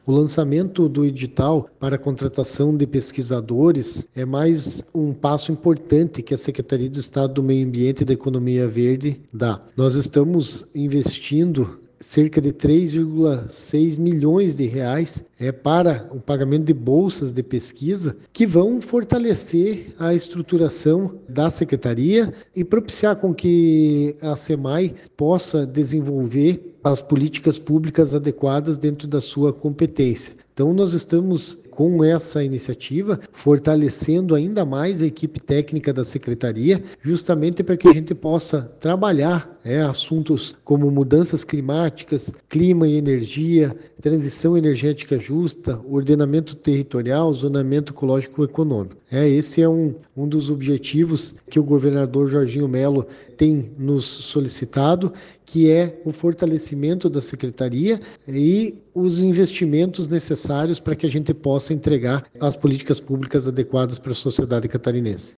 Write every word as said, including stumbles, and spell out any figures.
O lançamento do edital para a contratação de pesquisadores é mais um passo importante que a Secretaria do Estado do Meio Ambiente e da Economia Verde dá. Nós estamos investindo cerca de três vírgula seis milhões de reais é, para o pagamento de bolsas de pesquisa que vão fortalecer a estruturação da secretaria e propiciar com que a SEMAI possa desenvolver as políticas públicas adequadas dentro da sua competência. Então, nós estamos com essa iniciativa fortalecendo ainda mais a equipe técnica da secretaria, justamente para que a gente possa trabalhar é, assuntos como mudanças climáticas, clima e energia, transição energética justa, ordenamento territorial, zonamento ecológico-econômico. É, esse é um, um dos objetivos que o governador Jorginho Melo tem nos solicitado, que é o fortalecimento da secretaria e os investimentos necessários para que a gente possa entregar as políticas públicas adequadas para a sociedade catarinense.